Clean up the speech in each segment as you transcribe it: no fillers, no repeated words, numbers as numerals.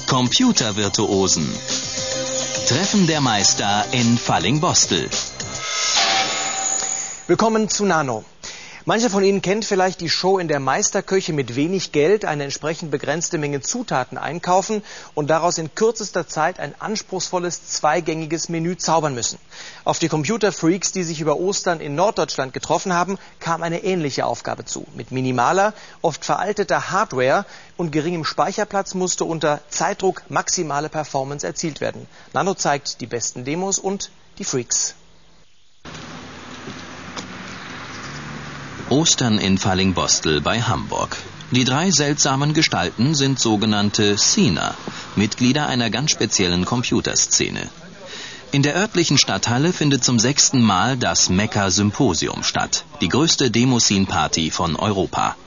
Computervirtuosen. Treffen der Meister in Fallingbostel. Willkommen zu Nano. Mancher von Ihnen kennt vielleicht die Show, in der Meisterköche mit wenig Geld eine entsprechend begrenzte Menge Zutaten einkaufen und daraus in kürzester Zeit ein anspruchsvolles zweigängiges Menü zaubern müssen. Auf die Computerfreaks, die sich über Ostern in Norddeutschland getroffen haben, kam eine ähnliche Aufgabe zu. Mit minimaler, oft veralteter Hardware und geringem Speicherplatz musste unter Zeitdruck maximale Performance erzielt werden. Nano zeigt die besten Demos und die Freaks. Ostern in Fallingbostel bei Hamburg. Die drei seltsamen Gestalten sind sogenannte Scener, Mitglieder einer ganz speziellen Computerszene. In der örtlichen Stadthalle findet zum 6. Mal das Mekka Symposium statt, die größte Demoscene-Party von Europa.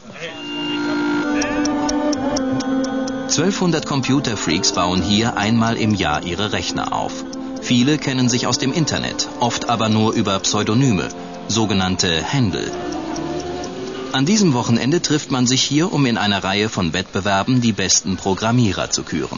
1200 Computerfreaks bauen hier einmal im Jahr ihre Rechner auf. Viele kennen sich aus dem Internet, oft aber nur über Pseudonyme, sogenannte Händel. An diesem Wochenende trifft man sich hier, um in einer Reihe von Wettbewerben die besten Programmierer zu küren.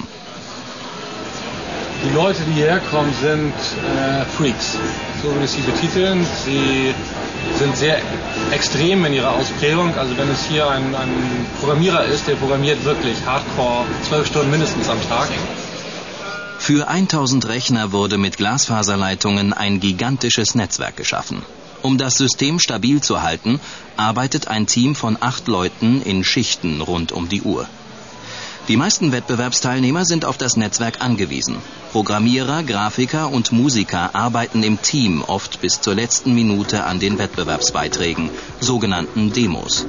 Die Leute, die hierher kommen, sind Freaks, so würde ich sie betiteln. Sie sind sehr extrem in ihrer Ausprägung. Also wenn es hier ein Programmierer ist, der programmiert wirklich Hardcore 12 Stunden mindestens am Tag. Für 1000 Rechner wurde mit Glasfaserleitungen ein gigantisches Netzwerk geschaffen. Um das System stabil zu halten, arbeitet ein Team von 8 Leuten in Schichten rund um die Uhr. Die meisten Wettbewerbsteilnehmer sind auf das Netzwerk angewiesen. Programmierer, Grafiker und Musiker arbeiten im Team oft bis zur letzten Minute an den Wettbewerbsbeiträgen, sogenannten Demos.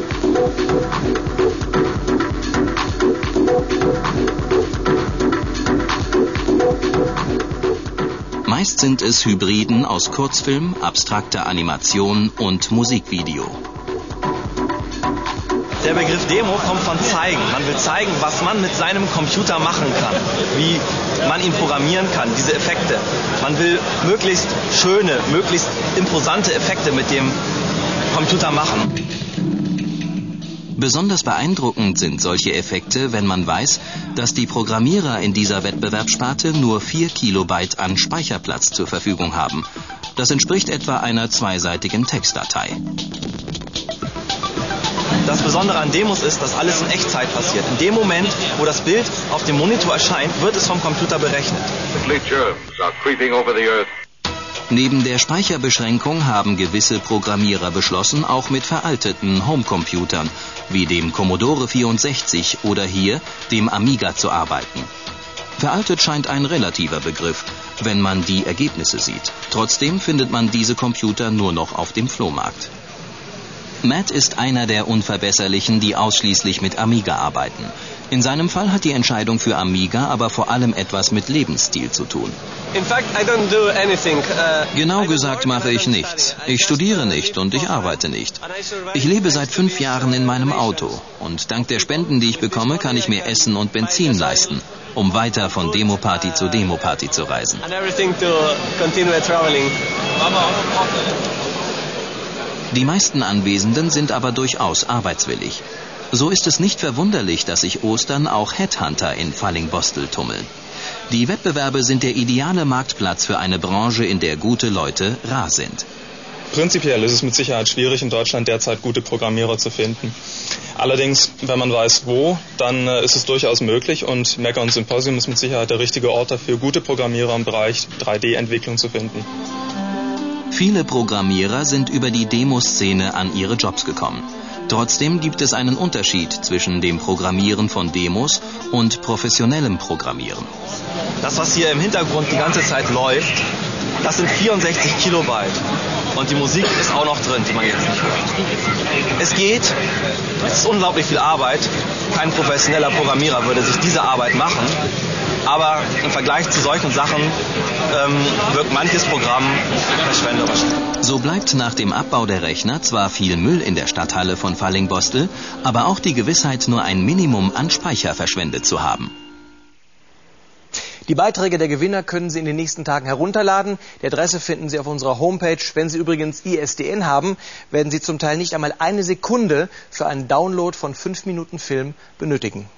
Meist sind es Hybriden aus Kurzfilm, abstrakter Animation und Musikvideo. Der Begriff Demo kommt von zeigen. Man will zeigen, was man mit seinem Computer machen kann, wie man ihn programmieren kann, diese Effekte. Man will möglichst schöne, möglichst imposante Effekte mit dem Computer machen. Besonders beeindruckend sind solche Effekte, wenn man weiß, dass die Programmierer in dieser Wettbewerbssparte nur 4 Kilobyte an Speicherplatz zur Verfügung haben. Das entspricht etwa einer zweiseitigen Textdatei. Das Besondere an Demos ist, dass alles in Echtzeit passiert. In dem Moment, wo das Bild auf dem Monitor erscheint, wird es vom Computer berechnet. Neben der Speicherbeschränkung haben gewisse Programmierer beschlossen, auch mit veralteten Homecomputern wie dem Commodore 64 oder hier dem Amiga zu arbeiten. Veraltet scheint ein relativer Begriff, wenn man die Ergebnisse sieht. Trotzdem findet man diese Computer nur noch auf dem Flohmarkt. Matt ist einer der Unverbesserlichen, die ausschließlich mit Amiga arbeiten. In seinem Fall hat die Entscheidung für Amiga aber vor allem etwas mit Lebensstil zu tun. Genau gesagt mache ich nichts. Ich studiere nicht und ich arbeite nicht. Ich lebe seit 5 Jahren in meinem Auto und dank der Spenden, die ich bekomme, kann ich mir Essen und Benzin leisten, um weiter von Demoparty zu Demoparty zu reisen. Die meisten Anwesenden sind aber durchaus arbeitswillig. So ist es nicht verwunderlich, dass sich Ostern auch Headhunter in Fallingbostel tummeln. Die Wettbewerbe sind der ideale Marktplatz für eine Branche, in der gute Leute rar sind. Prinzipiell ist es mit Sicherheit schwierig, in Deutschland derzeit gute Programmierer zu finden. Allerdings, wenn man weiß wo, dann ist es durchaus möglich und Mekka und Symposium ist mit Sicherheit der richtige Ort dafür, gute Programmierer im Bereich 3D-Entwicklung zu finden. Viele Programmierer sind über die Demoszene an ihre Jobs gekommen. Trotzdem gibt es einen Unterschied zwischen dem Programmieren von Demos und professionellem Programmieren. Das, was hier im Hintergrund die ganze Zeit läuft, das sind 64 Kilobyte. Und die Musik ist auch noch drin, die man jetzt nicht hört. Es geht, es ist unglaublich viel Arbeit. Kein professioneller Programmierer würde sich diese Arbeit machen. Aber im Vergleich zu solchen Sachen wirkt manches Programm verschwenderisch. So bleibt nach dem Abbau der Rechner zwar viel Müll in der Stadthalle von Fallingbostel, aber auch die Gewissheit, nur ein Minimum an Speicher verschwendet zu haben. Die Beiträge der Gewinner können Sie in den nächsten Tagen herunterladen. Die Adresse finden Sie auf unserer Homepage. Wenn Sie übrigens ISDN haben, werden Sie zum Teil nicht einmal eine Sekunde für einen Download von 5 Minuten Film benötigen.